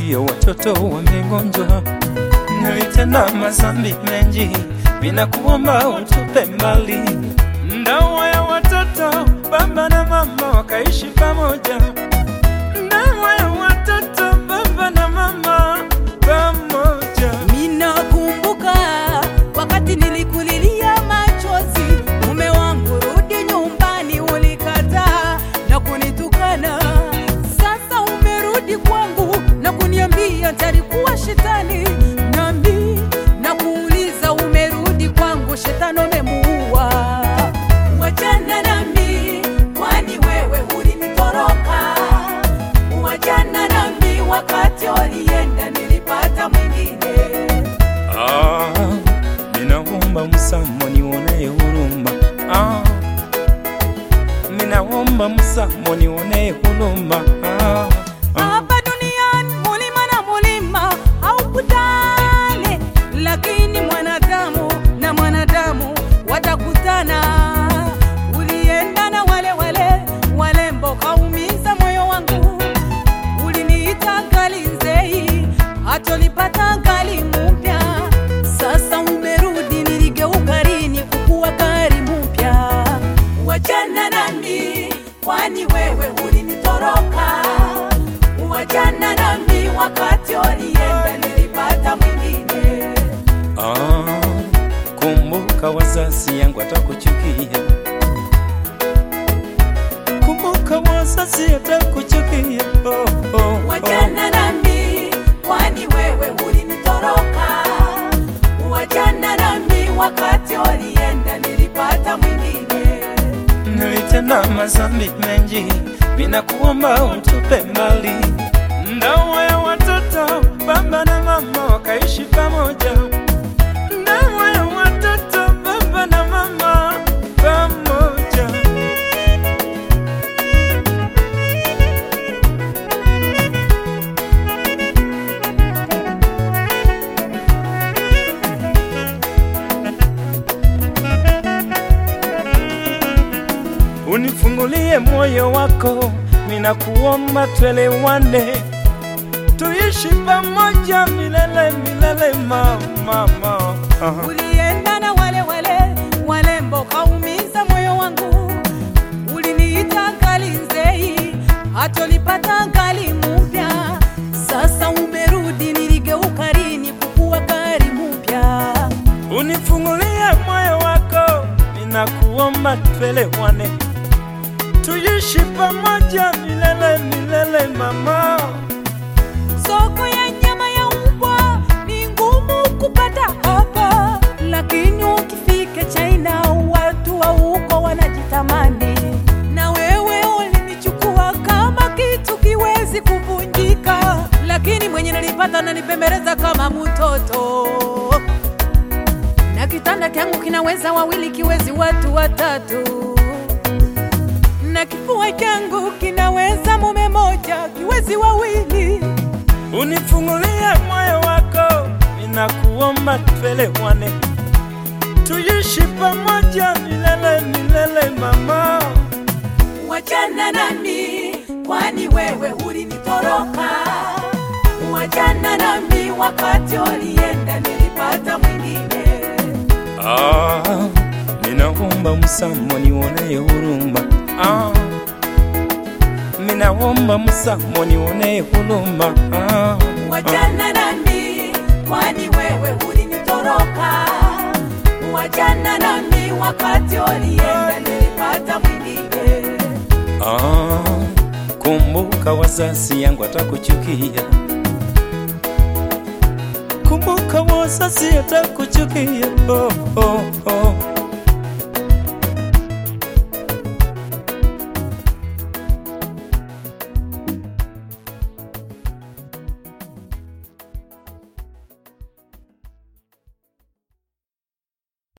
ndio watoto wamegonjwa. Nilitenda mazambi mengi, ninakuomba utupe mbali. Ndoa ya watoto, baba na mama wakaishi pamoja. Ndoa ya watoto, baba na mama pamoja. Ninakumbuka wakati nilikulilia machozi, mume wangu rudi nyumbani, ulikataa na kunitukana. Sasa umerudi kwangu na kuniambia talikuwa shetani. Nami nakuuliza, umerudi kwangu, shetani umemuua. Wachana nami, kwani wewe ulinitoroka. Wachana nami, wakati ulienda nilipata mwingine. Ninaomba msamaha, nione huruma. Ninaomba msamaha, nione huruma. Hapa duniani mulima na mulima haukutane, lakini mwanadamu na mwanadamu watakutana. Ulienda na wale walembo, kaumiza moyo wangu. Uliniita gali nzei, hatolipata gali mpya. Sasa umerudi, niligeuka rini kukuwa gari mpya. Wachana nami, kwani wewe ulinitoroka. Wachana nami, wakati ulienda nilipata mwingine. Kumbuka wazazi yangu atakuchukia. Kumbuka wazazi atakuchukia. Wachana nami, kwani wewe ulinitoroka. Wachana nami, wakati ulienda nilipata mwingine. Nilitenda mazambi mengi, ninakuomba utupe mbali. Ndoa ya watoto, baba na mama wakaishi pamoja. Ndoa ya watoto, baba na mama pamoja. Unifungulie moyo wako, ninakuomba tuelewane. Tuishi pamoja milele milele mama. Ulienda na wale walembo, kaumiza moyo wangu. Uliniita gali nzei, hatolipata gali mpya. Sasa umerudi, niligeuka rini kukuwa gari mpya. Unifungulie moyo wako, ninakuomba tuelewane. Tuishi pamoja milele milele mama. Soko ya nyama ya mbwa ni ngumu kupata hapa, lakini ukifika China watu wa huko wanajitamani. Na wewe ulinichukua kama kitu kiwezi kuvunjika, lakini mwenye nilipata ananipembeleza kama mtoto. Na kitanda changu kinaweza wawili, kiwezi watu watatu. Na kifua changu kinaweza mume moja, kiwezi wawili. Unifungulie moyo wako, ninakuomba tuelewane. Tuishi pamoja milele milele mama. Wachana nami, kwani wewe ulinitoroka. Wachana nami, wakati ulienda nilipata mwingine. Ninaomba msamaha, nione huruma. Ninaomba msamaha, nione huruma. Wachana nami, kwani wewe ulinitoroka. Wachana nami, wakati ulienda nilipata mwingine. Kumbuka wazazi yangu atakuchukia. Kumbuka wazazi atakuchukia.